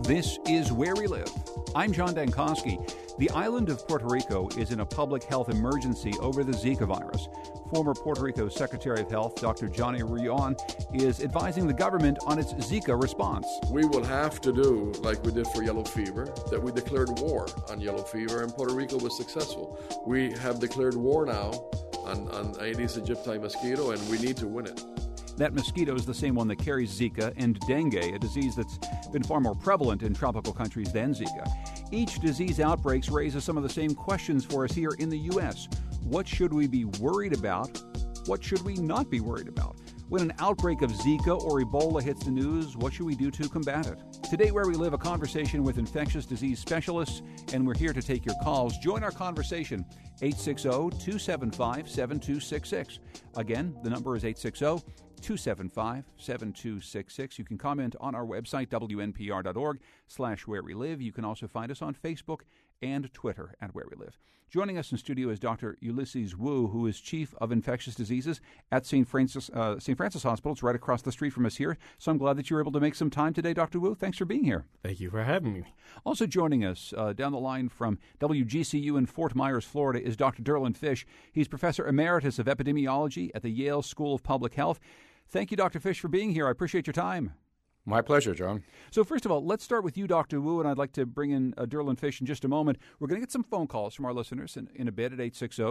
This is Where We Live. I'm John Dankosky. The island of Puerto Rico is in a public health emergency over the Zika virus. Former Puerto Rico Secretary of Health, Dr. Johnny Ruyon, is advising the government on its Zika response. We will have to do like we did for yellow fever, that we declared war on yellow fever, and Puerto Rico was successful. We have declared war now on Aedes aegypti mosquito, and we need to win it. That mosquito is the same one that carries Zika and dengue, a disease that's been far more prevalent in tropical countries than Zika. Each disease outbreaks raises some of the same questions for us here in the U.S. What should we be worried about? What should we not be worried about? When an outbreak of Zika or Ebola hits the news, what should we do to combat it? Today, Where We Live, a conversation with infectious disease specialists, and we're here to take your calls. Join our conversation, 860-275-7266. Again, the number is 860-275-7266. You can comment on our website, wnpr.org/where we live. You can also find us on Facebook and Twitter at Where We Live. Joining us in studio is Dr. Ulysses Wu, who is Chief of Infectious Diseases at St. Francis Hospital. It's right across the street from us here. So I'm glad that you were able to make some time today, Dr. Wu. Thanks for being here. Thank you for having me. Also joining us down the line from WGCU in Fort Myers, Florida, is Dr. Derlin Fish. He's Professor Emeritus of Epidemiology at the Yale School of Public Health. Thank you, Dr. Fish, for being here. I appreciate your time. My pleasure, John. So first of all, let's start with you, Dr. Wu, and I'd like to bring in Derlin Fish in just a moment. We're going to get some phone calls from our listeners in a bit at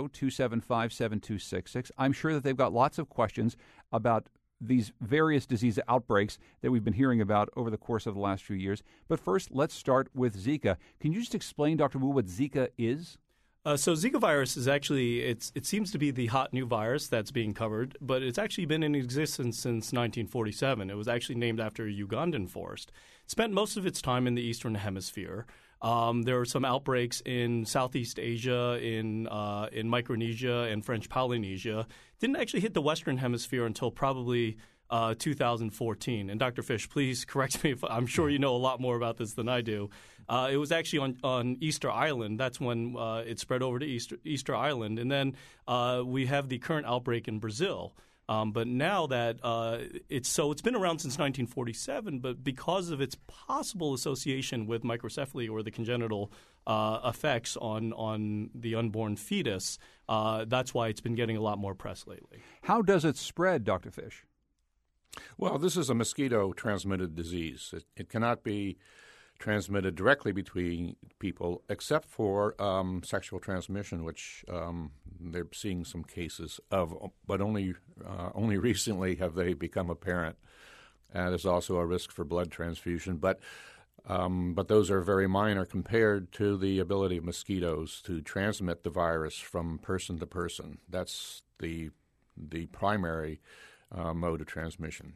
860-275-7266. I'm sure that they've got lots of questions about these various disease outbreaks that we've been hearing about over the course of the last few years. But first, let's start with Zika. Can you just explain, Dr. Wu, what Zika is? So Zika virus is actually, it seems to be the hot new virus that's being covered, but it's actually been in existence since 1947. It was actually named after a Ugandan forest. It spent most of its time in the Eastern Hemisphere. There are some outbreaks in Southeast Asia, in Micronesia and French Polynesia. Didn't actually hit the Western Hemisphere until probably 2014. And Dr. Fish, please correct me if I'm sure you know a lot more about this than I do. It was actually on Easter Island. That's when it spread over to Easter Island. And then we have the current outbreak in Brazil. But now that it's been around since 1947, but because of its possible association with microcephaly or the congenital effects on the unborn fetus, that's why it's been getting a lot more press lately. How does it spread, Dr. Fish? Well, this is a mosquito-transmitted disease. It cannot be transmitted directly between people except for sexual transmission, which they're seeing some cases of, but only recently have they become apparent. There's also a risk for blood transfusion, but those are very minor compared to the ability of mosquitoes to transmit the virus from person to person. That's the primary mode of transmission.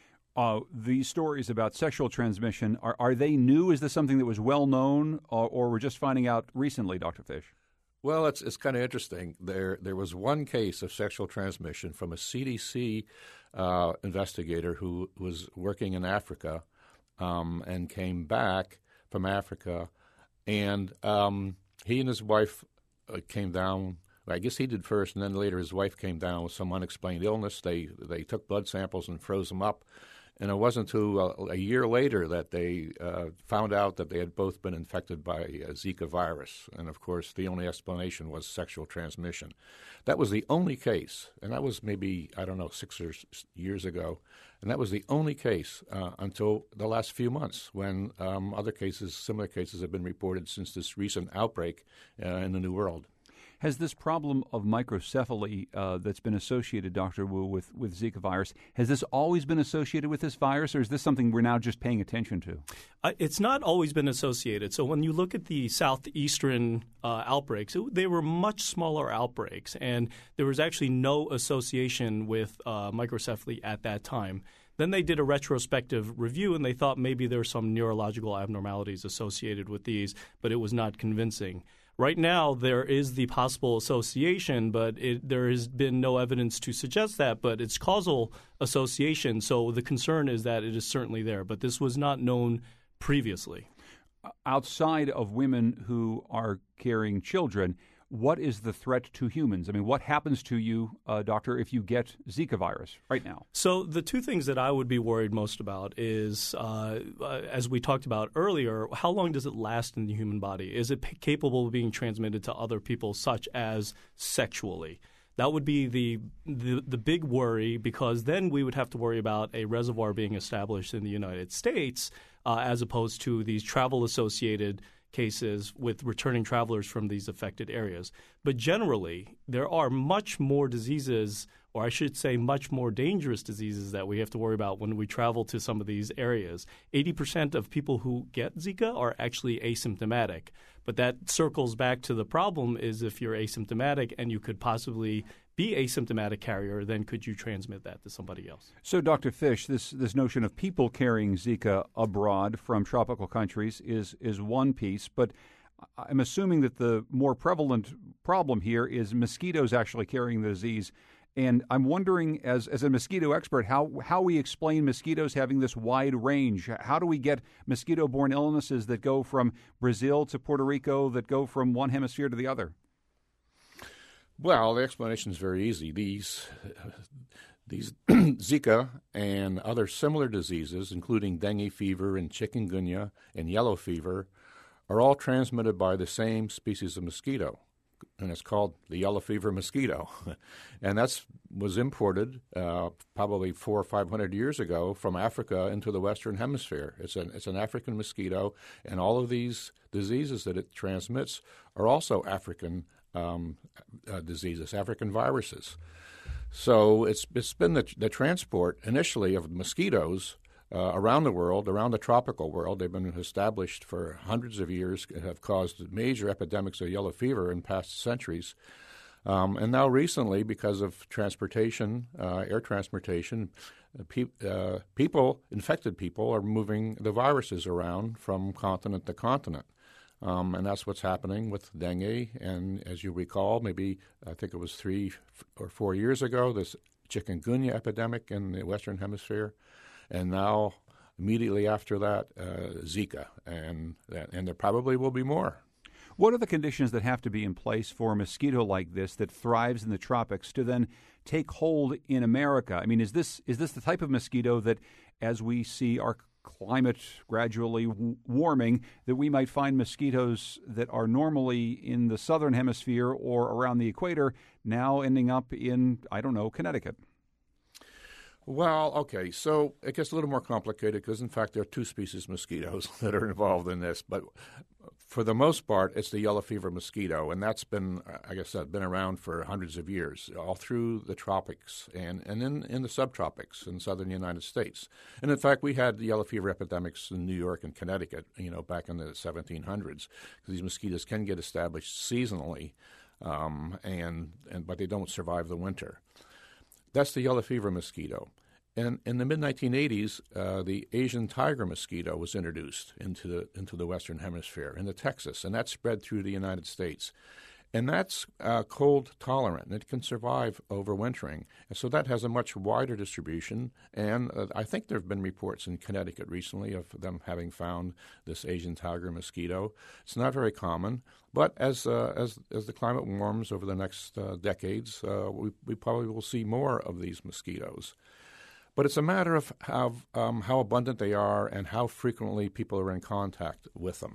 These stories about sexual transmission, are they new? Is this something that was well known, or we're just finding out recently, Dr. Fish? Well, it's kind of interesting. There was one case of sexual transmission from a CDC investigator who was working in Africa and came back from Africa, and he and his wife came down. I guess he did first, and then later his wife came down with some unexplained illness. They took blood samples and froze them up. And it wasn't until a year later that they found out that they had both been infected by Zika virus. And, of course, the only explanation was sexual transmission. That was the only case, and that was maybe, 6 years ago. And that was the only case until the last few months when similar cases have been reported since this recent outbreak in the New World. Has this problem of microcephaly that's been associated, Dr. Wu, with Zika virus, has this always been associated with this virus, or is this something we're now just paying attention to? It's not always been associated. So when you look at the southeastern outbreaks, they were much smaller outbreaks, and there was actually no association with microcephaly at that time. Then they did a retrospective review, and they thought maybe there were some neurological abnormalities associated with these, but it was not convincing. Right now, there is the possible association, but there has been no evidence to suggest that, but it's causal association. So the concern is that it is certainly there, but this was not known previously. Outside of women who are carrying children, what is the threat to humans? I mean, what happens to you, doctor, if you get Zika virus right now? So the two things that I would be worried most about is, as we talked about earlier, how long does it last in the human body? Is it capable of being transmitted to other people, such as sexually? That would be the big worry, because then we would have to worry about a reservoir being established in the United States as opposed to these travel-associated cases with returning travelers from these affected areas. But generally, there are much more diseases, or I should say much more dangerous diseases, that we have to worry about when we travel to some of these areas. 80% of people who get Zika are actually asymptomatic. But that circles back to the problem is if you're asymptomatic and you could possibly be asymptomatic carrier, then could you transmit that to somebody else? So, Dr. Fish, this notion of people carrying Zika abroad from tropical countries is one piece, but I'm assuming that the more prevalent problem here is mosquitoes actually carrying the disease. And I'm wondering, as a mosquito expert, how we explain mosquitoes having this wide range. How do we get mosquito-borne illnesses that go from Brazil to Puerto Rico, that go from one hemisphere to the other? Well, the explanation is very easy. These Zika and other similar diseases, including dengue fever and chikungunya and yellow fever, are all transmitted by the same species of mosquito, and it's called the yellow fever mosquito. And that was imported probably 400 or 500 years ago from Africa into the Western Hemisphere. It's an African mosquito, and all of these diseases that it transmits are also African diseases, African viruses. So it's been the transport initially of mosquitoes around the world, around the tropical world. They've been established for hundreds of years, have caused major epidemics of yellow fever in past centuries. And now recently, because of transportation, air transportation, infected people are moving the viruses around from continent to continent. And that's what's happening with dengue. And as you recall, maybe I think it was 3 or 4 years ago, this chikungunya epidemic in the Western Hemisphere. And now, immediately after that, Zika. And there probably will be more. What are the conditions that have to be in place for a mosquito like this that thrives in the tropics to then take hold in America? I mean, is this the type of mosquito that, as we see our climate gradually warming, that we might find mosquitoes that are normally in the southern hemisphere or around the equator now ending up in, I don't know, Connecticut? Well, okay, so it gets a little more complicated because, in fact, there are two species of mosquitoes that are involved in this. But for the most part, it's the yellow fever mosquito, and that's been, I guess, been around for hundreds of years, all through the tropics and in the subtropics in southern United States. And, in fact, we had the yellow fever epidemics in New York and Connecticut, back in the 1700s. These mosquitoes can get established seasonally, but they don't survive the winter. That's the yellow fever mosquito. And in the mid-1980s, the Asian tiger mosquito was introduced into the Western Hemisphere, into Texas, and that spread through the United States. And that's cold tolerant, and it can survive overwintering. And so that has a much wider distribution. And I think there have been reports in Connecticut recently of them having found this Asian tiger mosquito. It's not very common, but as the climate warms over the next decades, we probably will see more of these mosquitoes. But it's a matter of how abundant they are and how frequently people are in contact with them.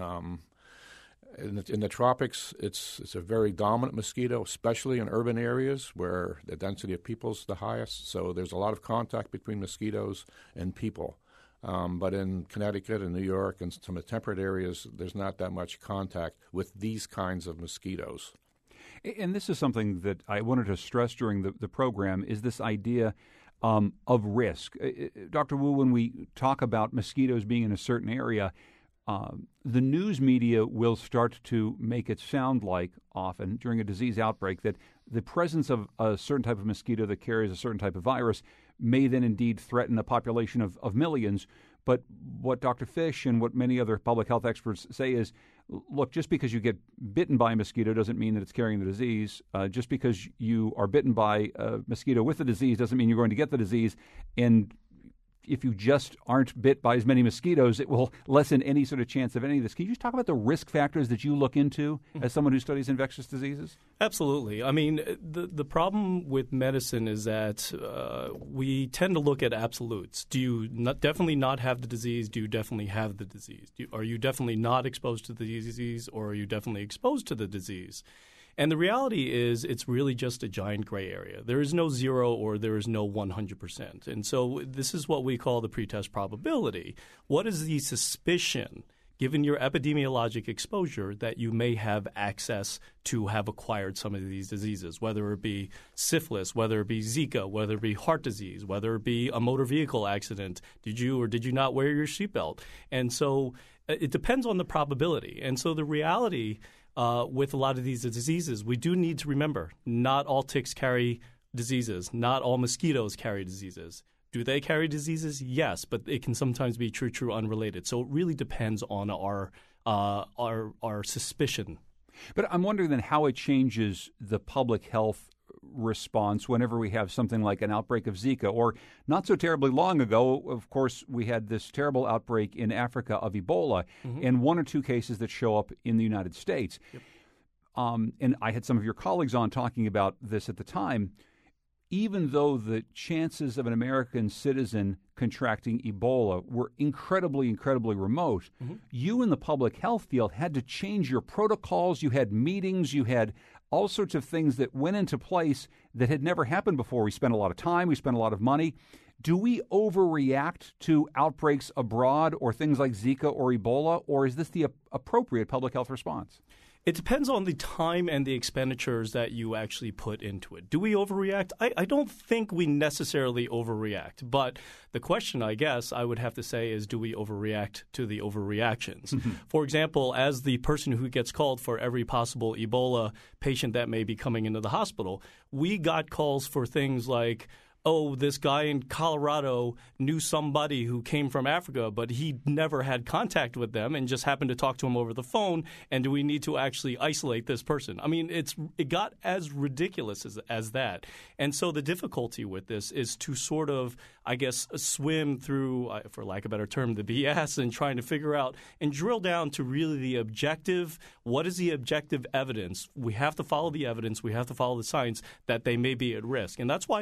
In the tropics, it's a very dominant mosquito, especially in urban areas where the density of people is the highest. So there's a lot of contact between mosquitoes and people. But in Connecticut and New York and some of the temperate areas, there's not that much contact with these kinds of mosquitoes. And this is something that I wanted to stress during the program, is this idea of risk. Dr. Wu, when we talk about mosquitoes being in a certain area, the news media will start to make it sound like often during a disease outbreak that the presence of a certain type of mosquito that carries a certain type of virus may then indeed threaten a population of millions. But what Dr. Fish and what many other public health experts say is, look, just because you get bitten by a mosquito doesn't mean that it's carrying the disease. Just because you are bitten by a mosquito with the disease doesn't mean you're going to get the disease. And if you just aren't bit by as many mosquitoes, it will lessen any sort of chance of any of this. Can you just talk about the risk factors that you look into as someone who studies infectious diseases? Absolutely. I mean, the problem with medicine is that we tend to look at absolutes. Do you definitely not have the disease? Do you definitely have the disease? Are you definitely not exposed to the disease, or are you definitely exposed to the disease? And the reality is it's really just a giant gray area. There is no 0 or there is no 100%. And so this is what we call the pretest probability. What is the suspicion, given your epidemiologic exposure, that you may have access to have acquired some of these diseases, whether it be syphilis, whether it be Zika, whether it be heart disease, whether it be a motor vehicle accident. Did you or did you not wear your seatbelt? And so it depends on the probability. And so the reality with a lot of these diseases, we do need to remember not all ticks carry diseases. Not all mosquitoes carry diseases. Do they carry diseases? Yes, but it can sometimes be true unrelated. So it really depends on our suspicion. But I'm wondering then how it changes the public health response whenever we have something like an outbreak of Zika. Or not so terribly long ago, of course, we had this terrible outbreak in Africa of Ebola, and 1 or 2 cases that show up in the United States. Yep. And I had some of your colleagues on talking about this at the time. Even though the chances of an American citizen contracting Ebola were incredibly, incredibly remote, you in the public health field had to change your protocols. You had meetings. You had all sorts of things that went into place that had never happened before. We spent a lot of time. We spent a lot of money. Do we overreact to outbreaks abroad or things like Zika or Ebola, or is this the appropriate public health response? It depends on the time and the expenditures that you actually put into it. Do we overreact? I don't think we necessarily overreact. But the question, I guess, I would have to say is, do we overreact to the overreactions? For example, as the person who gets called for every possible Ebola patient that may be coming into the hospital, we got calls for things like, oh, this guy in Colorado knew somebody who came from Africa, but he never had contact with them and just happened to talk to him over the phone, and do we need to actually isolate this person? I mean, it got as ridiculous as that. And so the difficulty with this is to sort of, I guess, swim through, for lack of a better term, the BS and trying to figure out and drill down to really the objective, what is the objective evidence? We have to follow the evidence. We have to follow the science that they may be at risk. And that's why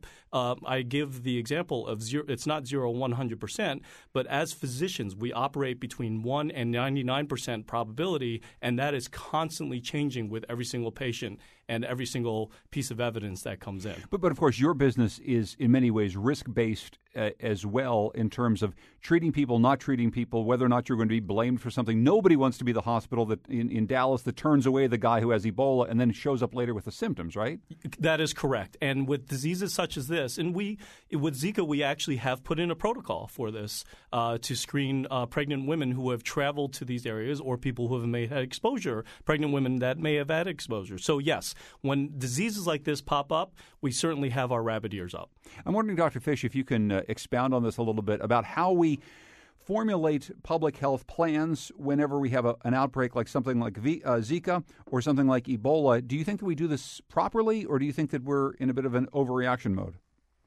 I give the example of it's not 0 100%, but as physicians, we operate between 1 and 99% probability, and that is constantly changing with every single patient and every single piece of evidence that comes in. But of course, your business is in many ways risk-based as well in terms of treating people, not treating people, whether or not you're going to be blamed for something. Nobody wants to be the hospital that in Dallas that turns away the guy who has Ebola and then shows up later with the symptoms, right? That is correct. And with diseases such as this, and with Zika, we actually have put in a protocol for this to screen pregnant women who have traveled to these areas or people who may have had exposure, pregnant women that may have had exposure. So yes, when diseases like this pop up, we certainly have our rabbit ears up. I'm wondering, Dr. Fish, if you can expound on this a little bit about how we formulate public health plans whenever we have an outbreak like something like Zika or something like Ebola. Do you think that we do this properly, or do you think that we're in a bit of an overreaction mode?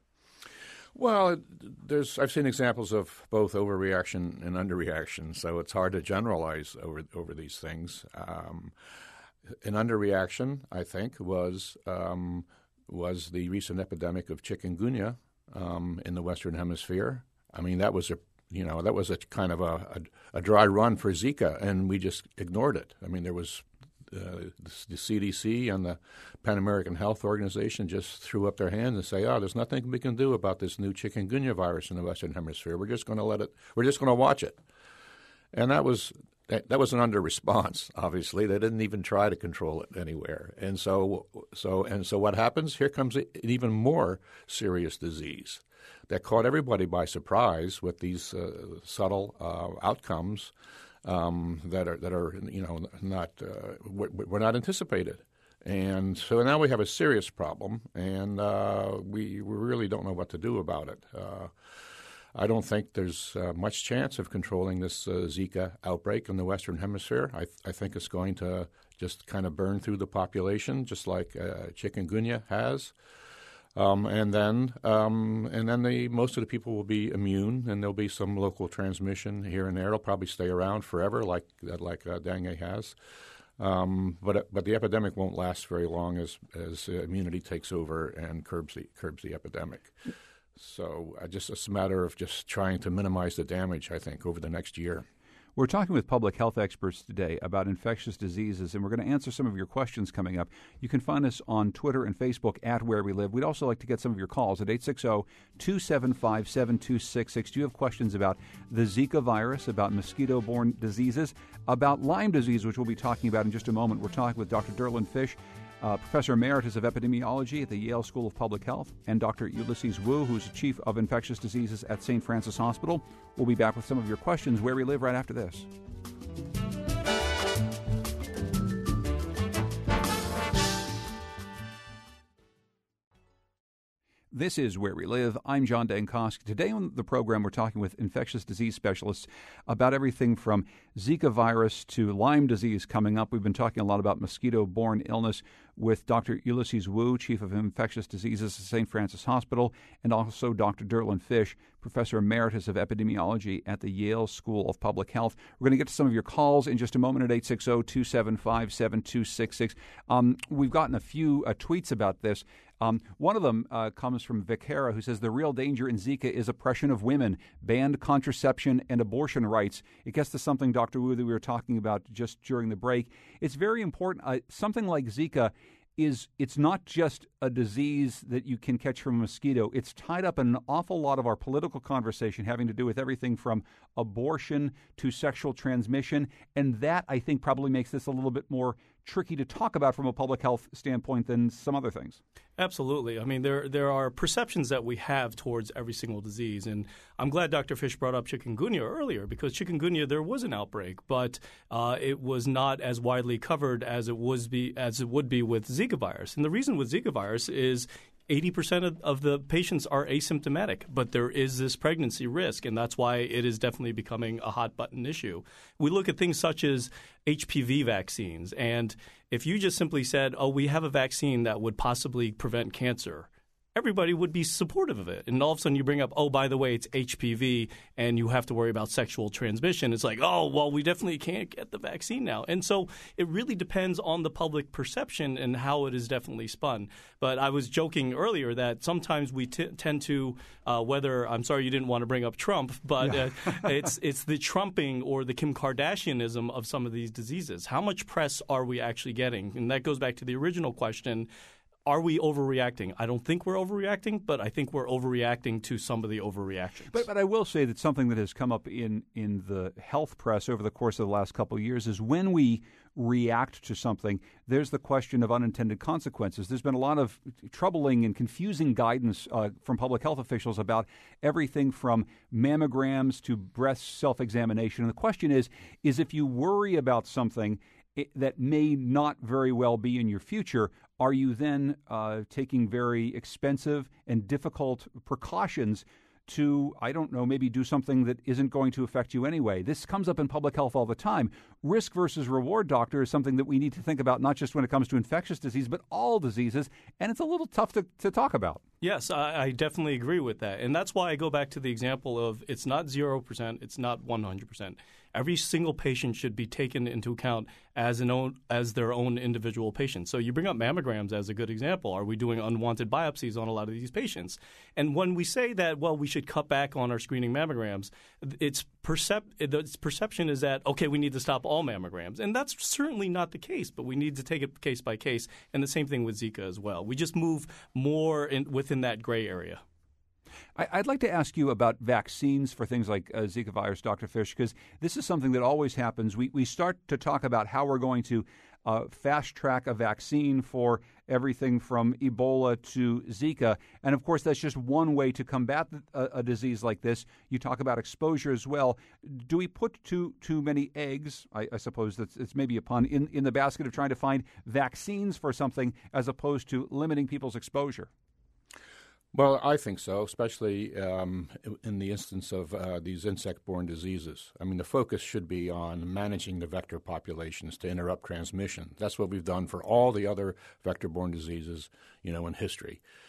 Well, I've seen examples of both overreaction and underreaction, so it's hard to generalize over these things. An underreaction, I think, was the recent epidemic of chikungunya in the Western Hemisphere. I mean, that was a kind of a dry run for Zika, and we just ignored it. I mean, there was the CDC and the Pan American Health Organization just threw up their hands and say, "Oh, there's nothing we can do about this new chikungunya virus in the Western Hemisphere. We're just going to we're just going to watch it." And that was an under-response, obviously. They didn't even try to control it anywhere. And so what happens? Here comes an even more serious disease that caught everybody by surprise with these subtle outcomes that are not were not anticipated. And so now we have a serious problem, and we really don't know what to do about it. I don't think there's much chance of controlling this Zika outbreak in the Western Hemisphere. I think it's going to just kind of burn through the population, just like chikungunya has. And then most of the people will be immune, and there'll be some local transmission here and there. It'll probably stay around forever, like dengue has. But the epidemic won't last very long as immunity takes over and curbs the epidemic. So it's a matter of just trying to minimize the damage, I think, over the next year. We're talking with public health experts today about infectious diseases, and we're going to answer some of your questions coming up. You can find us on Twitter and Facebook at Where We Live. We'd also like to get some of your calls at 860-275-7266. Do you have questions about the Zika virus, about mosquito-borne diseases, about Lyme disease, which we'll be talking about in just a moment? We're talking with Dr. Derlin Fish, Professor Emeritus of Epidemiology at the Yale School of Public Health, and Dr. Ulysses Wu, who's Chief of Infectious Diseases at St. Francis Hospital. We'll be back with some of your questions Where We Live right after this. This is Where We Live. I'm John Dankosky. Today on the program, we're talking with infectious disease specialists about everything from Zika virus to Lyme disease coming up. We've been talking a lot about mosquito-borne illness with Dr. Ulysses Wu, Chief of Infectious Diseases at St. Francis Hospital, and also Dr. Derlin Fish, Professor Emeritus of Epidemiology at the Yale School of Public Health. We're going to get to some of your calls in just a moment at 860-275-7266. We've gotten a few tweets about this. One of them comes from Vicara, who says the real danger in Zika is oppression of women, banned contraception and abortion rights. It gets to something, Dr. Wu, that we were talking about just during the break. It's very important. Something like Zika it's not just a disease that you can catch from a mosquito. It's tied up in an awful lot of our political conversation having to do with everything from abortion to sexual transmission. And that, I think, probably makes this a little bit more tricky to talk about from a public health standpoint than some other things. Absolutely. I mean, there are perceptions that we have towards every single disease. And I'm glad Dr. Fish brought up chikungunya earlier, because chikungunya, there was an outbreak, but it was not as widely covered as it would be with Zika virus. And the reason with Zika virus is 80% of the patients are asymptomatic, but there is this pregnancy risk, and that's why it is definitely becoming a hot-button issue. We look at things such as HPV vaccines, and if you just simply said, oh, we have a vaccine that would possibly prevent cancer, everybody would be supportive of it. And all of a sudden you bring up, oh, by the way, it's HPV and you have to worry about sexual transmission. It's like, oh, well, we definitely can't get the vaccine now. And so it really depends on the public perception and how it is definitely spun. But I was joking earlier that sometimes we tend to, I'm sorry you didn't want to bring up Trump, but it's the Trumping or the Kim Kardashianism of some of these diseases. How much press are we actually getting? And that goes back to the original question. Are we overreacting? I don't think we're overreacting, but I think we're overreacting to some of the overreactions. But I will say that something that has come up in the health press over the course of the last couple of years is when we react to something, there's the question of unintended consequences. There's been a lot of troubling and confusing guidance from public health officials about everything from mammograms to breast self-examination. And the question is if you worry about something that may not very well be in your future, are you then taking very expensive and difficult precautions to, I don't know, maybe do something that isn't going to affect you anyway? This comes up in public health all the time. Risk versus reward, doctor, is something that we need to think about, not just when it comes to infectious disease, but all diseases, and it's a little tough to talk about. Yes, I definitely agree with that. And that's why I go back to the example of it's not 0%, it's not 100%. Every single patient should be taken into account as their own individual patient. So you bring up mammograms as a good example. Are we doing unwanted biopsies on a lot of these patients? And when we say that, well, we should cut back on our screening mammograms, its perception is that, okay, we need to stop all mammograms. And that's certainly not the case, but we need to take it case by case. And the same thing with Zika as well. We just move more within that gray area. I'd like to ask you about vaccines for things like Zika virus, Dr. Fish, because this is something that always happens. We start to talk about how we're going to fast-track a vaccine for everything from Ebola to Zika. And, of course, that's just one way to combat a disease like this. You talk about exposure as well. Do we put too many eggs, I suppose it's maybe a pun, in the basket of trying to find vaccines for something as opposed to limiting people's exposure? Well, I think so, especially in the instance of these insect-borne diseases. I mean, the focus should be on managing the vector populations to interrupt transmission. That's what we've done for all the other vector-borne diseases, in history.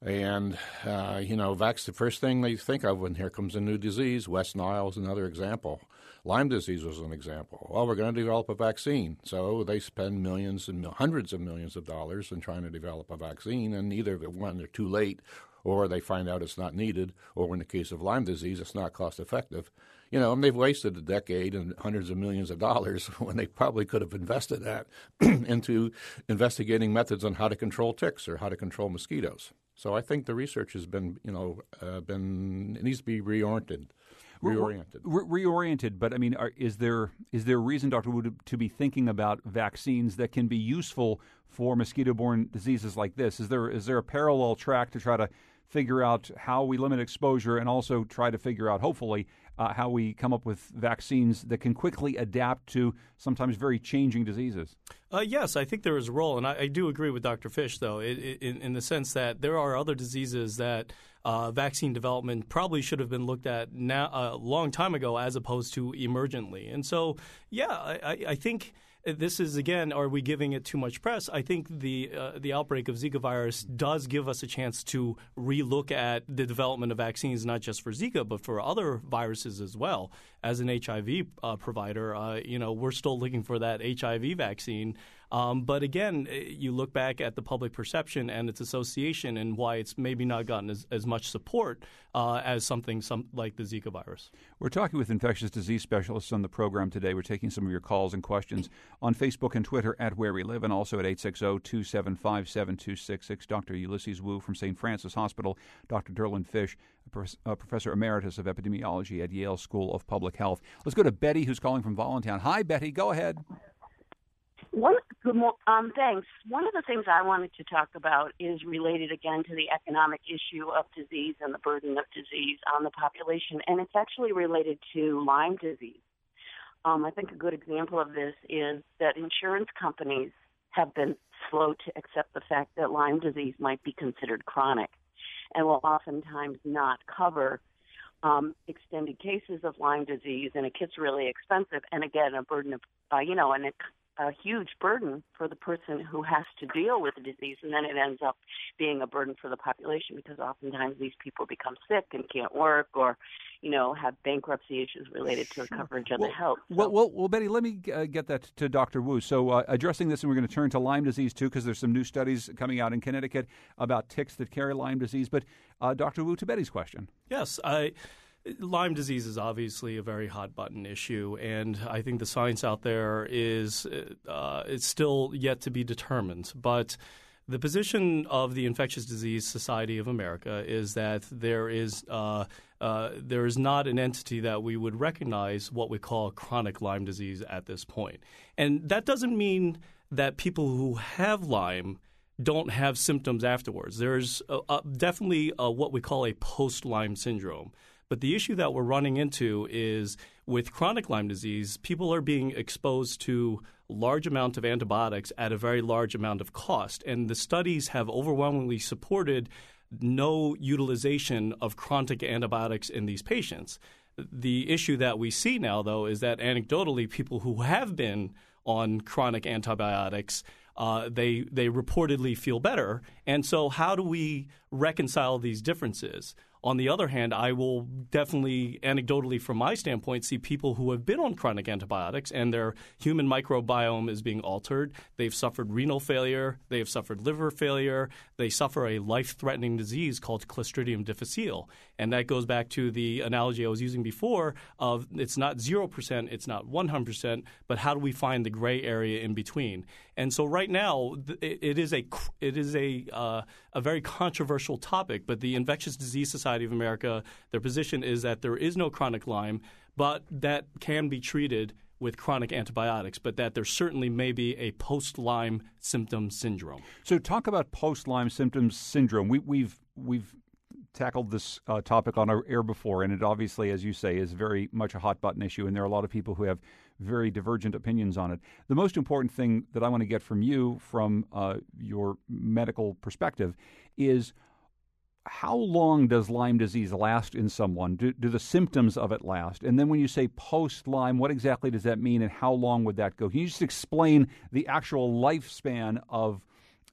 And, the first thing they think of when here comes a new disease, West Nile is another example. Lyme disease was an example. Well, we're going to develop a vaccine. So they spend millions and hundreds of millions of dollars in trying to develop a vaccine, and either one, they're too late, or they find out it's not needed, or in the case of Lyme disease, it's not cost effective. And they've wasted a decade and hundreds of millions of dollars when they probably could have invested that into investigating methods on how to control ticks or how to control mosquitoes. So I think the research has been, it needs to be reoriented. Reoriented, but I mean, is there reason, Dr. Wu, to be thinking about vaccines that can be useful for mosquito-borne diseases like this? Is there a parallel track to try to figure out how we limit exposure and also try to figure out, hopefully, how we come up with vaccines that can quickly adapt to sometimes very changing diseases? Yes, I think there is a role, and I do agree with Dr. Fish, though, in the sense that there are other diseases that vaccine development probably should have been looked at now a long time ago as opposed to emergently. And so, I think this is, again, are we giving it too much press? I think the outbreak of Zika virus does give us a chance to relook at the development of vaccines, not just for Zika, but for other viruses as well. As an HIV provider, we're still looking for that HIV vaccine. But again, you look back at the public perception and its association and why it's maybe not gotten as much support as something like the Zika virus. We're talking with infectious disease specialists on the program today. We're taking some of your calls and questions on Facebook and Twitter at Where We Live, and also at 860-275-7266. Dr. Ulysses Wu from St. Francis Hospital, Dr. Derlin Fish, Professor Emeritus of Epidemiology at Yale School of Public Health. Let's go to Betty, who's calling from Voluntown. Hi, Betty. Go ahead. Thanks. One of the things I wanted to talk about is related again to the economic issue of disease and the burden of disease on the population, and it's actually related to Lyme disease. I think a good example of this is that insurance companies have been slow to accept the fact that Lyme disease might be considered chronic and will oftentimes not cover extended cases of Lyme disease, and it gets really expensive, and again, a burden of, a huge burden for the person who has to deal with the disease, and then it ends up being a burden for the population because oftentimes these people become sick and can't work or, have bankruptcy issues related to the coverage of the health. So. Well, Betty, let me get that to Dr. Wu. So addressing this, and we're going to turn to Lyme disease, too, because there's some new studies coming out in Connecticut about ticks that carry Lyme disease. But Dr. Wu, to Betty's question. Yes, Lyme disease is obviously a very hot-button issue, and I think the science out there is it's still yet to be determined. But the position of the Infectious Disease Society of America is that there is not an entity that we would recognize what we call chronic Lyme disease at this point. And that doesn't mean that people who have Lyme don't have symptoms afterwards. There's definitely what we call a post-Lyme syndrome. But the issue that we're running into is with chronic Lyme disease, people are being exposed to large amount of antibiotics at a very large amount of cost. And the studies have overwhelmingly supported no utilization of chronic antibiotics in these patients. The issue that we see now, though, is that anecdotally people who have been on chronic antibiotics they reportedly feel better. And so how do we reconcile these differences? On the other hand, I will definitely, anecdotally from my standpoint, see people who have been on chronic antibiotics and their human microbiome is being altered. They've suffered renal failure. They have suffered liver failure. They suffer a life-threatening disease called Clostridium difficile. And that goes back to the analogy I was using before of it's not 0%, it's not 100%, but how do we find the gray area in between? And so right now, it is a very controversial topic, but the Infectious Disease Society of America, their position is that there is no chronic Lyme, but that can be treated with chronic antibiotics, but that there certainly may be a post-Lyme symptom syndrome. So talk about post-Lyme symptom syndrome. We've tackled this topic on our air before, and it obviously, as you say, is very much a hot-button issue, and there are a lot of people who have very divergent opinions on it. The most important thing that I want to get from you, from your medical perspective, is how long does Lyme disease last in someone? Do the symptoms of it last? And then when you say post-Lyme, what exactly does that mean, and how long would that go? Can you just explain the actual lifespan of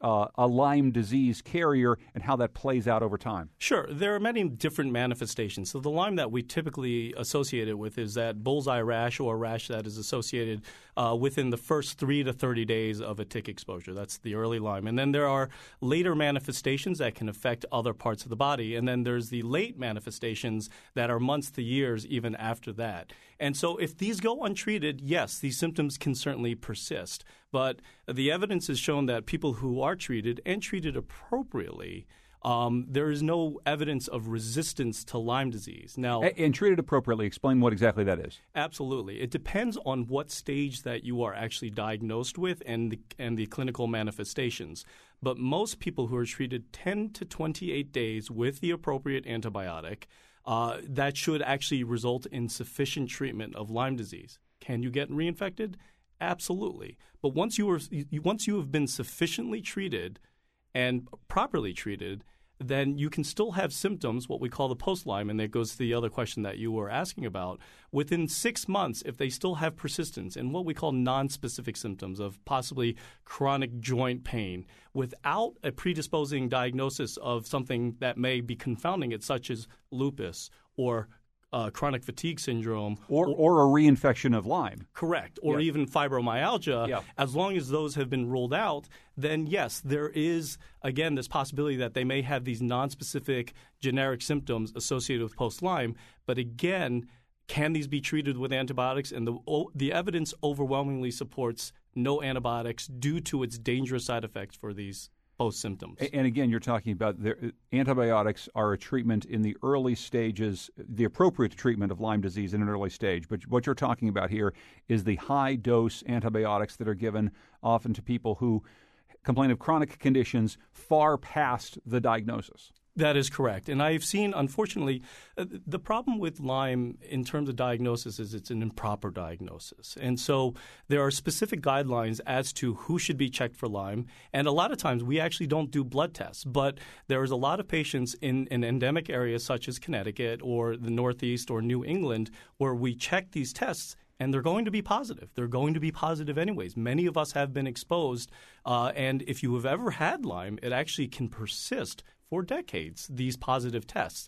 a Lyme disease carrier and how that plays out over time? Sure. There are many different manifestations. So the Lyme that we typically associate it with is that bullseye rash, or a rash that is associated within the first 3 to 30 days of a tick exposure. That's the early Lyme. And then there are later manifestations that can affect other parts of the body. And then there's the late manifestations that are months to years even after that. And so if these go untreated, yes, these symptoms can certainly persist. But the evidence has shown that people who are treated and treated appropriately, there is no evidence of resistance to Lyme disease. Now, and treated appropriately, explain what exactly that is. Absolutely. It depends on what stage that you are actually diagnosed with and the clinical manifestations. But most people who are treated 10 to 28 days with the appropriate antibiotic, that should actually result in sufficient treatment of Lyme disease. Can you get reinfected? Absolutely. But once you have been sufficiently treated and properly treated, then you can still have symptoms, what we call the post-Lyme, and that goes to the other question that you were asking about. Within 6 months, if they still have persistence and what we call nonspecific symptoms of possibly chronic joint pain, without a predisposing diagnosis of something that may be confounding it, such as lupus or chronic fatigue syndrome. Or a reinfection of Lyme. Correct. Or even fibromyalgia. As long as those have been ruled out, then yes, there is, again, this possibility that they may have these nonspecific generic symptoms associated with post-Lyme. But again, can these be treated with antibiotics? And the evidence overwhelmingly supports no antibiotics due to its dangerous side effects for these post-symptoms. And again, you're talking about antibiotics are a treatment in the early stages, the appropriate treatment of Lyme disease in an early stage. But what you're talking about here is the high-dose antibiotics that are given often to people who complain of chronic conditions far past the diagnosis. That is correct. And I've seen, unfortunately, the problem with Lyme in terms of diagnosis is it's an improper diagnosis. And so there are specific guidelines as to who should be checked for Lyme. And a lot of times we actually don't do blood tests. But there is a lot of patients in endemic areas such as Connecticut or the Northeast or New England where we check these tests. And they're going to be positive. They're going to be positive anyways. Many of us have been exposed. And if you have ever had Lyme, it actually can persist for decades, these positive tests.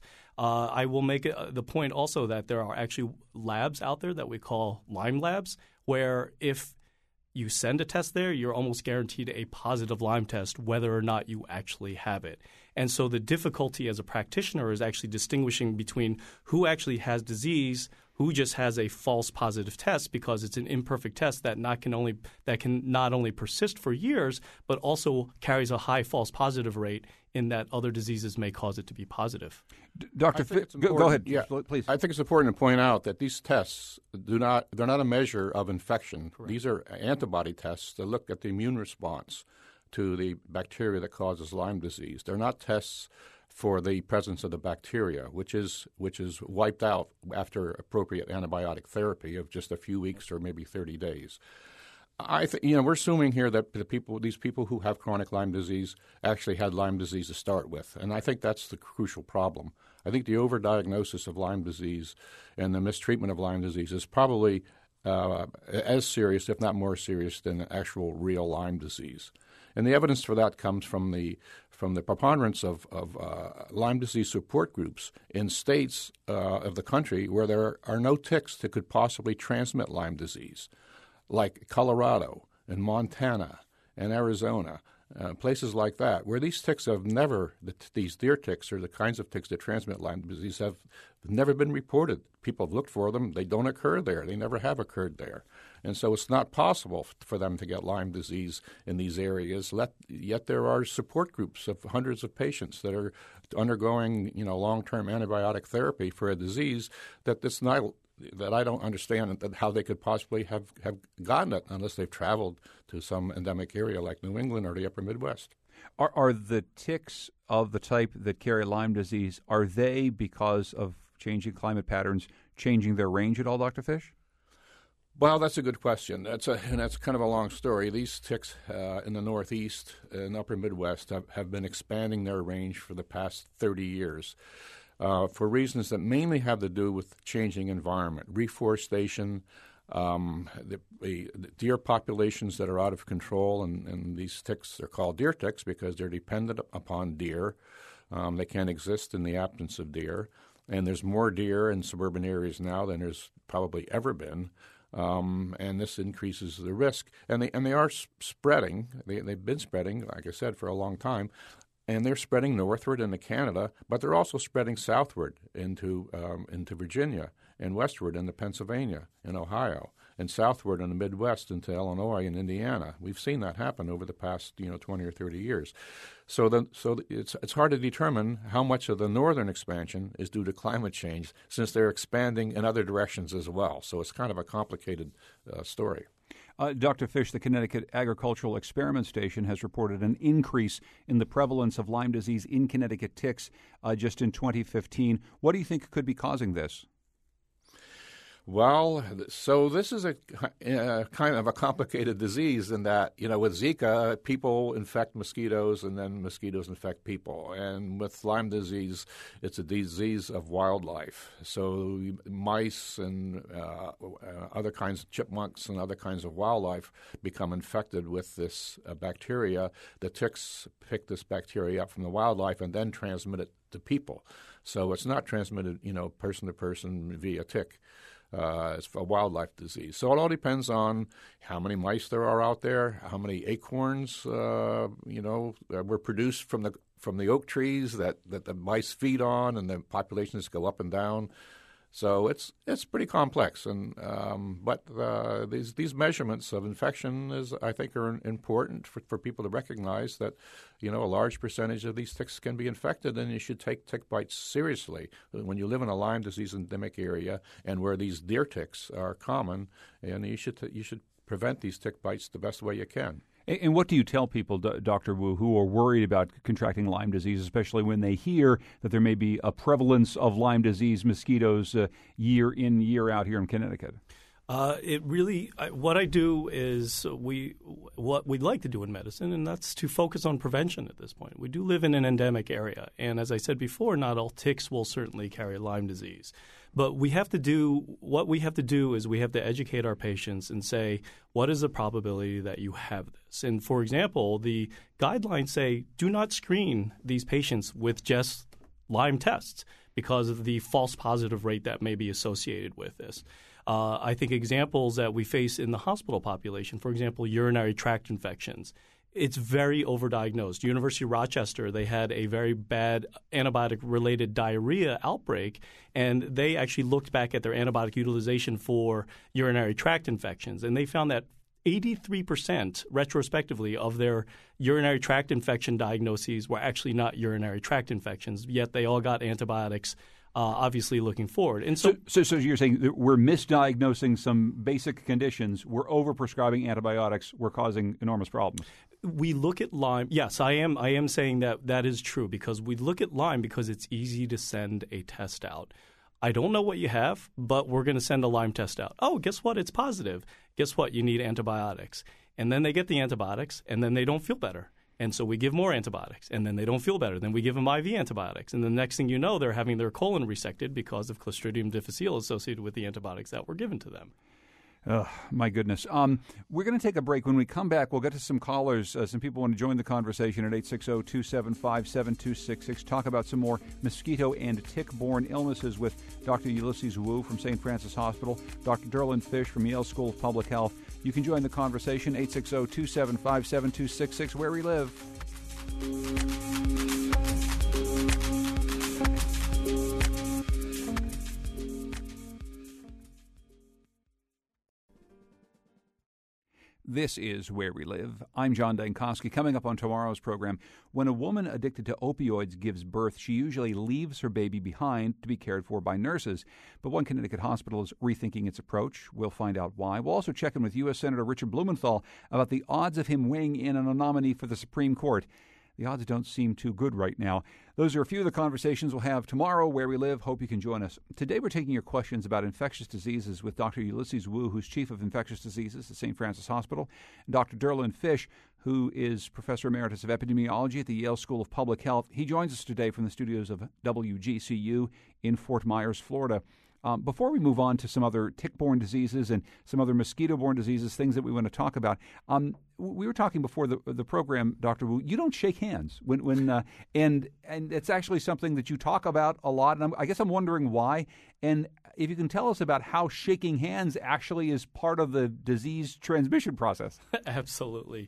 I will make the point also that there are actually labs out there that we call Lyme labs, where if you send a test there, you're almost guaranteed a positive Lyme test whether or not you actually have it. And so the difficulty as a practitioner is actually distinguishing between who actually has disease, who just has a false positive test because it's an imperfect test that can not only persist for years, but also carries a high false positive rate in that other diseases may cause it to be positive. Dr. Go ahead, please. I think it's important to point out that these tests they're not a measure of infection. Correct. These are antibody tests that look at the immune response to the bacteria that causes Lyme disease. They're not tests for the presence of the bacteria, which is wiped out after appropriate antibiotic therapy of just a few weeks or maybe 30 days. We're assuming here that these people who have chronic Lyme disease actually had Lyme disease to start with, and I think that's the crucial problem. I think the overdiagnosis of Lyme disease and the mistreatment of Lyme disease is probably as serious, if not more serious, than actual real Lyme disease. And the evidence for that comes from the preponderance of Lyme disease support groups in states of the country where there are no ticks that could possibly transmit Lyme disease, like Colorado and Montana and Arizona, places like that, where these ticks have these deer ticks or the kinds of ticks that transmit Lyme disease have never been reported. People have looked for them. They don't occur there. They never have occurred there. And so it's not possible for them to get Lyme disease in these areas, yet there are support groups of hundreds of patients that are undergoing long-term antibiotic therapy for a disease that I don't understand how they could possibly have gotten it unless they've traveled to some endemic area like New England or the upper Midwest. Are the ticks of the type that carry Lyme disease, are they, because of changing climate patterns, changing their range at all, Dr. Fish? Well, that's a good question. That's kind of a long story. These ticks in the Northeast and upper Midwest have been expanding their range for the past 30 years. For reasons that mainly have to do with changing environment, reforestation, The deer populations that are out of control, and these ticks are called deer ticks because they're dependent upon deer. They can't exist in the absence of deer. And there's more deer in suburban areas now than there's probably ever been. And this increases the risk. And they are spreading. They've been spreading, like I said, for a long time. And they're spreading northward into Canada, but they're also spreading southward into Virginia and westward into Pennsylvania and Ohio and southward in the Midwest into Illinois and Indiana. We've seen that happen over the past 20 or 30 years. So it's hard to determine how much of the northern expansion is due to climate change since they're expanding in other directions as well. So it's kind of a complicated story. Dr. Fish, the Connecticut Agricultural Experiment Station has reported an increase in the prevalence of Lyme disease in Connecticut ticks just in 2015. What do you think could be causing this? Well, so this is a kind of a complicated disease in that, with Zika, people infect mosquitoes and then mosquitoes infect people. And with Lyme disease, it's a disease of wildlife. So mice and other kinds of chipmunks and other kinds of wildlife become infected with this bacteria. The ticks pick this bacteria up from the wildlife and then transmit it to people. So it's not transmitted, person to person via tick. It's a wildlife disease. So it all depends on how many mice there are out there, how many acorns, were produced from the oak trees that the mice feed on, and the populations go up and down. So it's pretty complex, and but these measurements of infection I think are important for people to recognize that a large percentage of these ticks can be infected, and you should take tick bites seriously when you live in a Lyme disease endemic area and where these deer ticks are common, and you should prevent these tick bites the best way you can. And what do you tell people, Dr. Wu, who are worried about contracting Lyme disease, especially when they hear that there may be a prevalence of Lyme disease mosquitoes year in, year out here in Connecticut? What I do is what we'd like to do in medicine, and that's to focus on prevention at this point. We do live in an endemic area, and as I said before, not all ticks will certainly carry Lyme disease. But what we have to do is we have to educate our patients and say, what is the probability that you have this? And for example, the guidelines say do not screen these patients with just Lyme tests because of the false positive rate that may be associated with this. I think examples that we face in the hospital population, for example, urinary tract infections, it's very overdiagnosed. University of Rochester, they had a very bad antibiotic-related diarrhea outbreak, and they actually looked back at their antibiotic utilization for urinary tract infections, and they found that 83% retrospectively of their urinary tract infection diagnoses were actually not urinary tract infections, yet they all got antibiotics obviously looking forward. And so you're saying that we're misdiagnosing some basic conditions, we're overprescribing antibiotics, we're causing enormous problems. We look at Lyme. Yes, I am saying that is true because we look at Lyme because it's easy to send a test out. I don't know what you have, but we're going to send a Lyme test out. Oh, guess what? It's positive. Guess what? You need antibiotics. And then they get the antibiotics, and then they don't feel better. And so we give more antibiotics, and then they don't feel better. Then we give them IV antibiotics. And the next thing you know, they're having their colon resected because of Clostridium difficile associated with the antibiotics that were given to them. Oh, my goodness. We're going to take a break. When we come back, we'll get to some callers. Some people want to join the conversation at 860-275-7266. Talk about some more mosquito and tick-borne illnesses with Dr. Ulysses Wu from St. Francis Hospital, Dr. Derlin Fish from Yale School of Public Health. You can join the conversation, 860-275-7266, where we live. This is Where We Live. I'm John Dankosky. Coming up on tomorrow's program, when a woman addicted to opioids gives birth, she usually leaves her baby behind to be cared for by nurses. But one Connecticut hospital is rethinking its approach. We'll find out why. We'll also check in with U.S. Senator Richard Blumenthal about the odds of him weighing in on a nominee for the Supreme Court. The odds don't seem too good right now. Those are a few of the conversations we'll have tomorrow where we live. Hope you can join us. Today we're taking your questions about infectious diseases with Dr. Ulysses Wu, who's Chief of Infectious Diseases at St. Francis Hospital, and Dr. Derlin Fish, who is Professor Emeritus of Epidemiology at the Yale School of Public Health. He joins us today from the studios of WGCU in Fort Myers, Florida. Before we move on to some other tick-borne diseases and some other mosquito-borne diseases, things that we want to talk about, we were talking before the program, Dr. Wu. You don't shake hands and it's actually something that you talk about a lot. And I guess I'm wondering why. And if you can tell us about how shaking hands actually is part of the disease transmission process. Absolutely.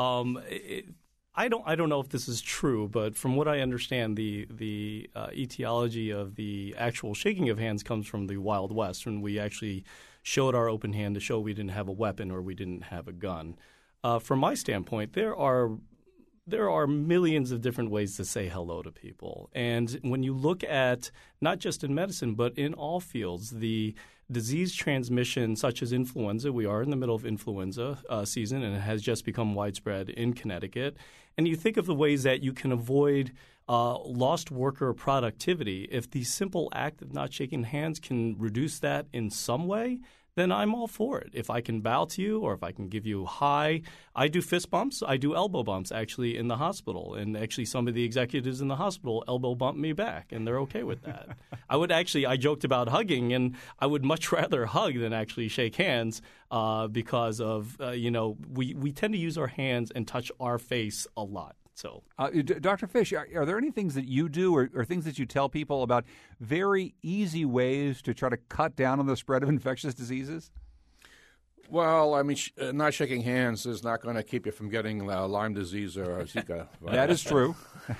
I don't know if this is true, but from what I understand, the etiology of the actual shaking of hands comes from the Wild West, when we actually showed our open hand to show we didn't have a weapon or we didn't have a gun. From my standpoint, there are millions of different ways to say hello to people. And when you look at, not just in medicine, but in all fields, the disease transmission, such as influenza, we are in the middle of influenza season, and it has just become widespread in Connecticut. And you think of the ways that you can avoid lost worker productivity. If the simple act of not shaking hands can reduce that in some way, then I'm all for it. If I can bow to you or if I can give you hi. I do fist bumps. I do elbow bumps actually in the hospital. And actually some of the executives in the hospital elbow bump me back, and they're okay with that. I joked about hugging, and I would much rather hug than actually shake hands because of, we tend to use our hands and touch our face a lot. So, Dr. Fish, are there any things that you do or things that you tell people about very easy ways to try to cut down on the spread of infectious diseases? Well, I mean, not shaking hands is not going to keep you from getting Lyme disease or Zika. That is true.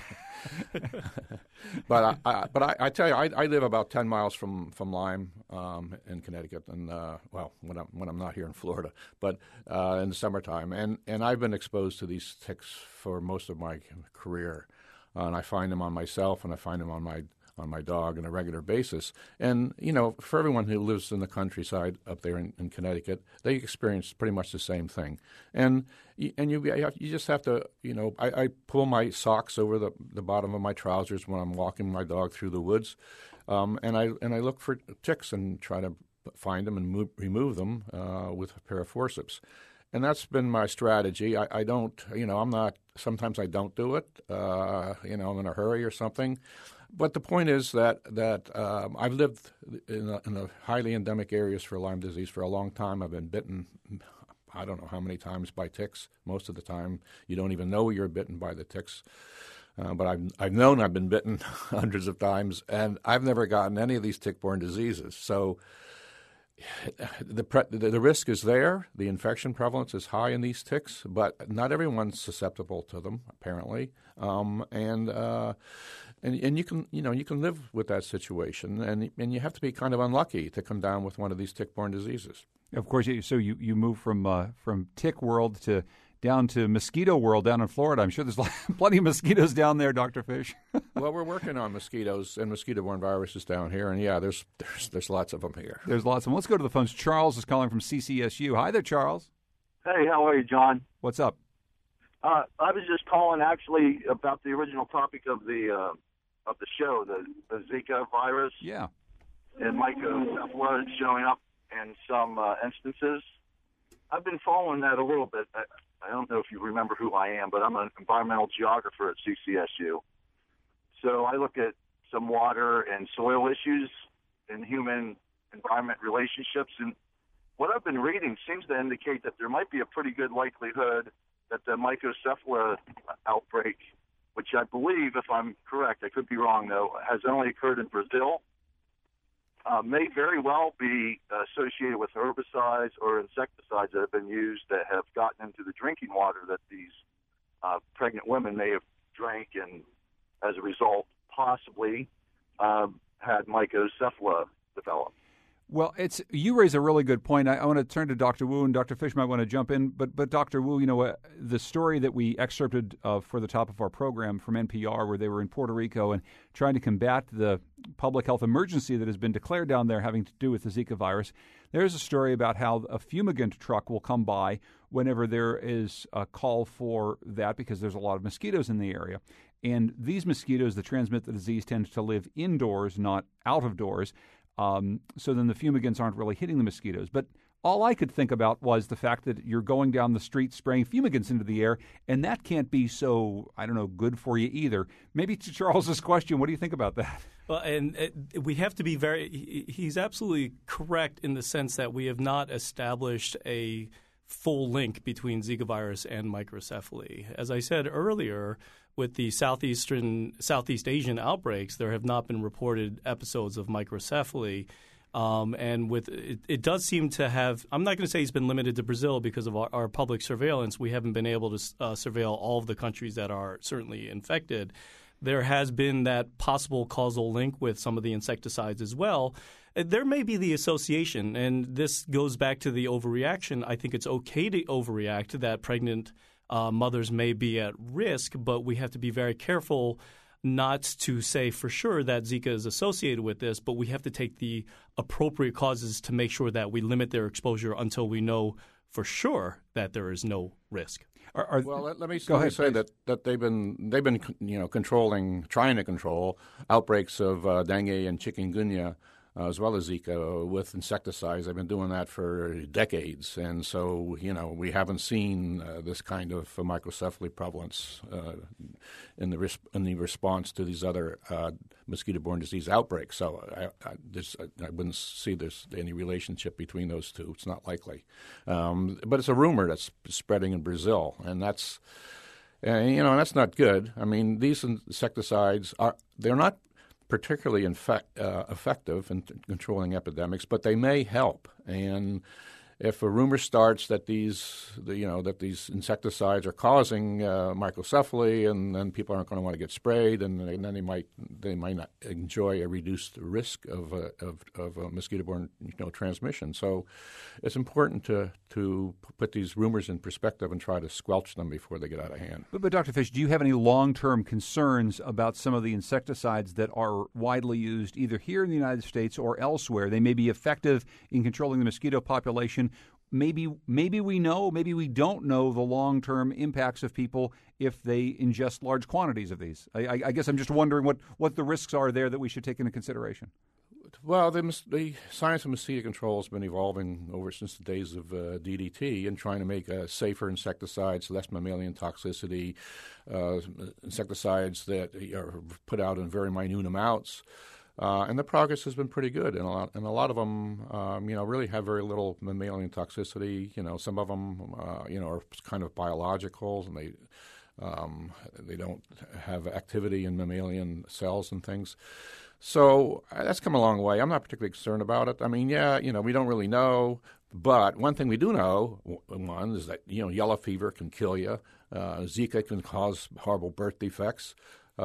But I tell you, I live about 10 miles from Lyme in Connecticut, and when I'm not here in Florida, but in the summertime, and I've been exposed to these ticks for most of my career, and I find them on myself, and I find them on my dog on a regular basis. And, for everyone who lives in the countryside up there in Connecticut, they experience pretty much the same thing. And you just have to, I pull my socks over the bottom of my trousers when I'm walking my dog through the woods, and I look for ticks and try to find them and remove them with a pair of forceps. And that's been my strategy. I don't, sometimes I don't do it, I'm in a hurry or something. But the point is that I've lived in the highly endemic areas for Lyme disease for a long time. I've been bitten, I don't know how many times, by ticks. Most of the time, you don't even know you're bitten by the ticks. But I've known I've been bitten hundreds of times, and I've never gotten any of these tick-borne diseases. So the risk is there. The infection prevalence is high in these ticks, but not everyone's susceptible to them, apparently. And you can live with that situation, and you have to be kind of unlucky to come down with one of these tick-borne diseases. Of course, so you move from tick world down to mosquito world down in Florida. I'm sure there's plenty of mosquitoes down there, Dr. Fish. Well, we're working on mosquitoes and mosquito-borne viruses down here, and there's lots of them here. There's lots of them. Let's go to the phones. Charles is calling from CCSU. Hi there, Charles. Hey, how are you, John? What's up? I was just calling actually about the original topic of the show, the Zika virus. Yeah. And mycocephala showing up in some instances. I've been following that a little bit. I don't know if you remember who I am, but I'm an environmental geographer at CCSU. So I look at some water and soil issues and human-environment relationships. And what I've been reading seems to indicate that there might be a pretty good likelihood that the mycocephala outbreak, which I believe, if I'm correct, I could be wrong though, has only occurred in Brazil, may very well be associated with herbicides or insecticides that have been used that have gotten into the drinking water that these pregnant women may have drank, and as a result possibly had mycocephala develop. Well, you raise a really good point. I want to turn to Dr. Wu, and Dr. Fish might want to jump in. But Dr. Wu, the story that we excerpted for the top of our program from NPR, where they were in Puerto Rico and trying to combat the public health emergency that has been declared down there having to do with the Zika virus, there's a story about how a fumigant truck will come by whenever there is a call for that, because there's a lot of mosquitoes in the area. And these mosquitoes that transmit the disease tend to live indoors, not out of doors. So then the fumigants aren't really hitting the mosquitoes. But all I could think about was the fact that you're going down the street spraying fumigants into the air, and that can't be so, good for you either. Maybe to Charles's question, what do you think about that? Well, and we have to be he's absolutely correct in the sense that we have not established a full link between Zika virus and microcephaly. As I said earlier, with the Southeast Asian outbreaks, there have not been reported episodes of microcephaly. And with it does seem to have – I'm not going to say it's been limited to Brazil because of our public surveillance. We haven't been able to surveil all of the countries that are certainly infected. There has been that possible causal link with some of the insecticides as well. There may be the association, and this goes back to the overreaction. I think it's okay to overreact that pregnant mothers may be at risk, but we have to be very careful not to say for sure that Zika is associated with this, but we have to take the appropriate causes to make sure that we limit their exposure until we know for sure that there is no risk. Let me say that they've been trying to control outbreaks of dengue and chikungunya as well as Zika with insecticides. They've been doing that for decades, and so we haven't seen this kind of microcephaly prevalence in the response to these other mosquito-borne disease outbreaks. So I wouldn't see there's any relationship between those two. It's not likely, but it's a rumor that's spreading in Brazil, and that's that's not good. I mean, these insecticides they're not particularly effective in controlling epidemics, but they may help. And if a rumor starts that these insecticides are causing microcephaly, and then people aren't going to want to get sprayed, and then they might not enjoy a reduced risk of mosquito-borne transmission. So it's important to put these rumors in perspective and try to squelch them before they get out of hand. But Dr. Fish, do you have any long-term concerns about some of the insecticides that are widely used either here in the United States or elsewhere? They may be effective in controlling the mosquito population. Maybe we know, maybe we don't know the long-term impacts of people if they ingest large quantities of these. I guess I'm just wondering what the risks are there that we should take into consideration. Well, the science of mosquito control has been evolving since the days of DDT and trying to make safer insecticides, less mammalian toxicity, insecticides that are put out in very minute amounts. And the progress has been pretty good, and a lot of them, really have very little mammalian toxicity. Some of them, are kind of biologicals, and they don't have activity in mammalian cells and things. So that's come a long way. I'm not particularly concerned about it. I mean, we don't really know, but one thing we do know, one is that yellow fever can kill you. Zika can cause horrible birth defects.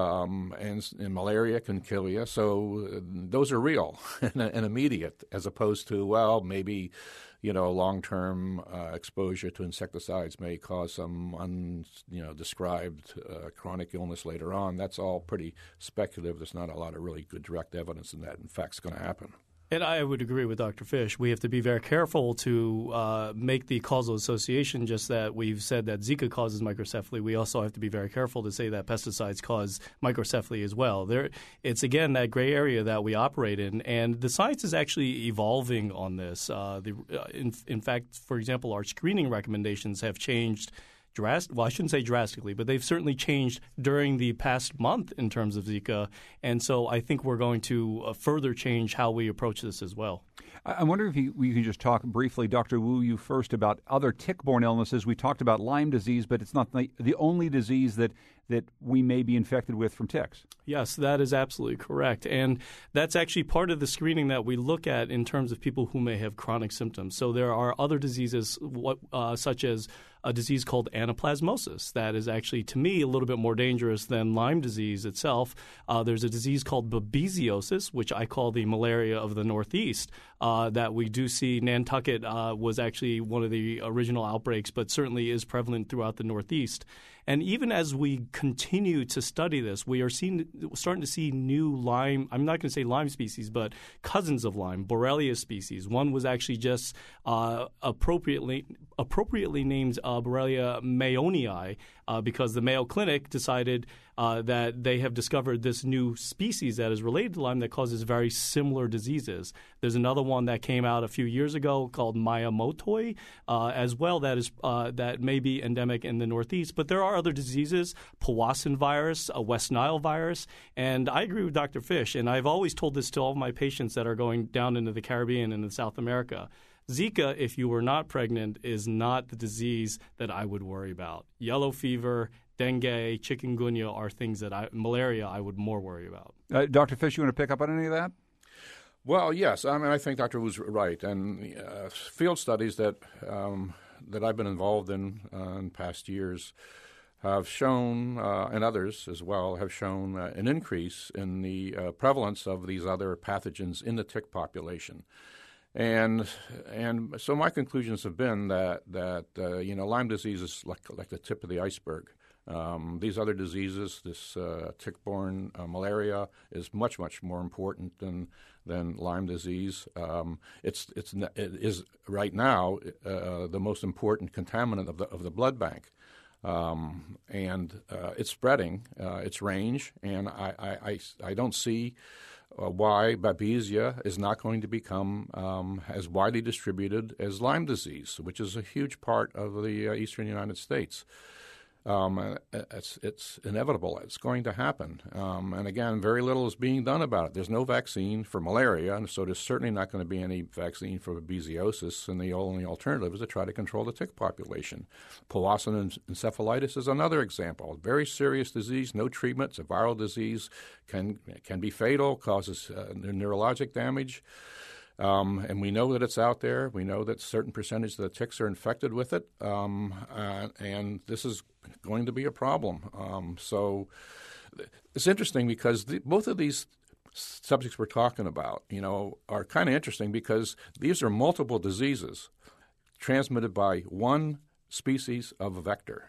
And malaria can kill you. So those are real and immediate, as opposed to, maybe, long-term exposure to insecticides may cause some described chronic illness later on. That's all pretty speculative. There's not a lot of really good direct evidence in that, in fact, it's going to happen. And I would agree with Dr. Fish. We have to be very careful to make the causal association, just that we've said that Zika causes microcephaly. We also have to be very careful to say that pesticides cause microcephaly as well. It's, again, that gray area that we operate in. And the science is actually evolving on this. In fact, for example, our screening recommendations have changed I shouldn't say drastically, but they've certainly changed during the past month in terms of Zika. And so I think we're going to further change how we approach this as well. I'm wondering if we can just talk briefly, Dr. Wu, you first about other tick-borne illnesses. We talked about Lyme disease, but it's not the only disease that we may be infected with from ticks. Yes, that is absolutely correct. And that's actually part of the screening that we look at in terms of people who may have chronic symptoms. So there are other diseases such as a disease called anaplasmosis that is actually, to me, a little bit more dangerous than Lyme disease itself. There's a disease called babesiosis, which I call the malaria of the Northeast, that we do see. Nantucket was actually one of the original outbreaks, but certainly is prevalent throughout the Northeast. And even as we continue to study this, we are starting to see new Lyme, I'm not going to say Lyme species, but cousins of Lyme, Borrelia species. One was actually just appropriately named Borrelia mayonii, because the Mayo Clinic decided that they have discovered this new species that is related to Lyme that causes very similar diseases. There's another one that came out a few years ago called Miyamotoi as well that may be endemic in the Northeast. But there are other diseases, Powassan virus, a West Nile virus, and I agree with Dr. Fish, and I've always told this to all of my patients that are going down into the Caribbean and in South America. Zika, if you were not pregnant, is not the disease that I would worry about. Yellow fever, dengue, chikungunya are things that malaria I would more worry about. Dr. Fish, you want to pick up on any of that? Well, yes. I mean, I think Dr. Wu's right. And field studies that I've been involved in past years have shown, and others as well, have shown an increase in the prevalence of these other pathogens in the tick population. And so my conclusions have been that Lyme disease is like the tip of the iceberg. These other diseases, this tick-borne malaria, is much more important than Lyme disease. It is right now the most important contaminant of the blood bank, and it's spreading its range. And I don't see why Babesia is not going to become as widely distributed as Lyme disease, which is a huge part of the eastern United States. It's inevitable. It's going to happen. And again, very little is being done about it. There's no vaccine for malaria, and so there's certainly not going to be any vaccine for babesiosis, and the only alternative is to try to control the tick population. Powassan encephalitis is another example. Very serious disease, no treatment. It's a viral disease, can be fatal, causes neurologic damage. And we know that it's out there. We know that a certain percentage of the ticks are infected with it, and this is going to be a problem. So it's interesting because both of these subjects we're talking about, are kind of interesting because these are multiple diseases transmitted by one species of a vector.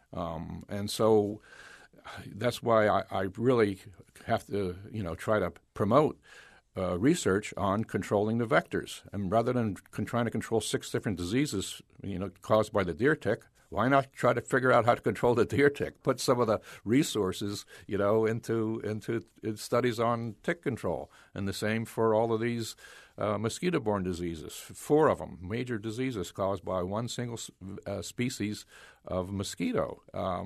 And so that's why I really have to, try to promote research on controlling the vectors. And rather than trying to control 6 different diseases, caused by the deer tick, why not try to figure out how to control the deer tick? Put some of the resources, into studies on tick control. And the same for all of these mosquito-borne diseases, 4 of them, major diseases caused by one single species of mosquito.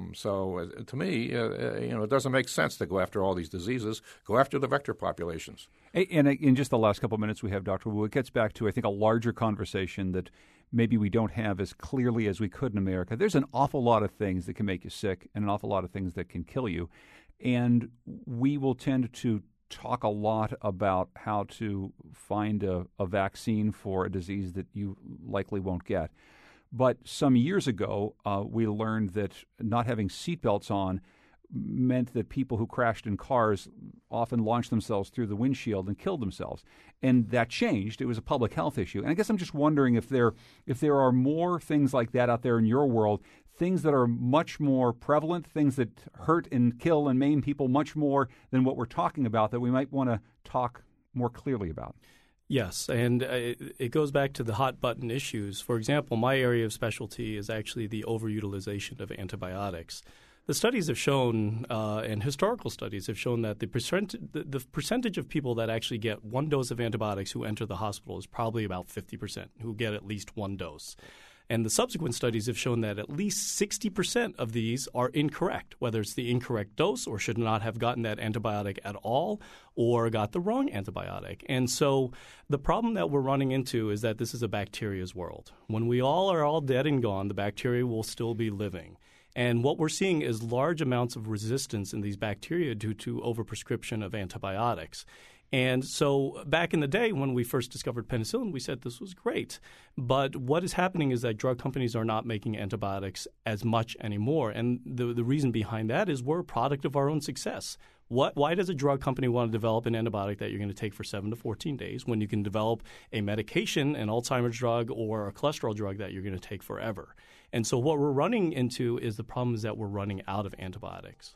So to me, it doesn't make sense to go after all these diseases. Go after the vector populations. And in just the last couple of minutes we have, Dr. Wu, it gets back to, I think, a larger conversation that maybe we don't have as clearly as we could in America. There's an awful lot of things that can make you sick and an awful lot of things that can kill you. And we will tend to talk a lot about how to find a vaccine for a disease that you likely won't get. But some years ago, we learned that not having seatbelts on meant that people who crashed in cars often launched themselves through the windshield and killed themselves. And that changed. It was a public health issue. And I guess I'm just wondering if there are more things like that out there in your world, things that are much more prevalent, things that hurt and kill and maim people much more than what we're talking about, that we might want to talk more clearly about. Yes, and it goes back to the hot-button issues. For example, my area of specialty is actually the overutilization of antibiotics. The studies have shown, and historical studies have shown, that the percentage of people that actually get one dose of antibiotics who enter the hospital is probably about 50%, who get at least one dose. And the subsequent studies have shown that at least 60% of these are incorrect, whether it's the incorrect dose or should not have gotten that antibiotic at all or got the wrong antibiotic. And so the problem that we're running into is that this is a bacteria's world. When we all are all dead and gone, the bacteria will still be living. And what we're seeing is large amounts of resistance in these bacteria due to overprescription of antibiotics. And so back in the day when we first discovered penicillin, we said this was great. But what is happening is that drug companies are not making antibiotics as much anymore. And the reason behind that is we're a product of our own success. Why does a drug company want to develop an antibiotic that you're going to take for 7 to 14 days when you can develop a medication, an Alzheimer's drug, or a cholesterol drug that you're going to take forever? And so what we're running into is the problem is that we're running out of antibiotics.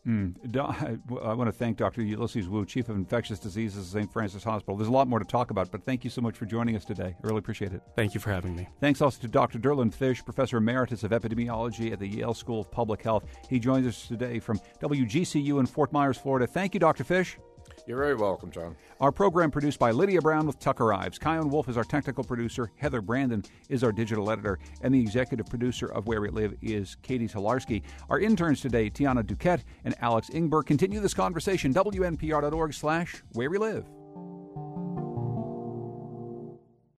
I want to thank Dr. Ulysses Wu, Chief of Infectious Diseases at St. Francis Hospital. There's a lot more to talk about, but thank you so much for joining us today. I really appreciate it. Thank you for having me. Thanks also to Dr. Derlin Fish, Professor Emeritus of Epidemiology at the Yale School of Public Health. He joins us today from WGCU in Fort Myers, Florida. Thank you, Dr. Fish. You're very welcome, John. Our program produced by Lydia Brown with Tucker Ives. Kion Wolf is our technical producer. Heather Brandon is our digital editor. And the executive producer of Where We Live is Katie Tolarski. Our interns today, Tiana Duquette and Alex Ingber. Continue this conversation, WNPR.org/Where We Live.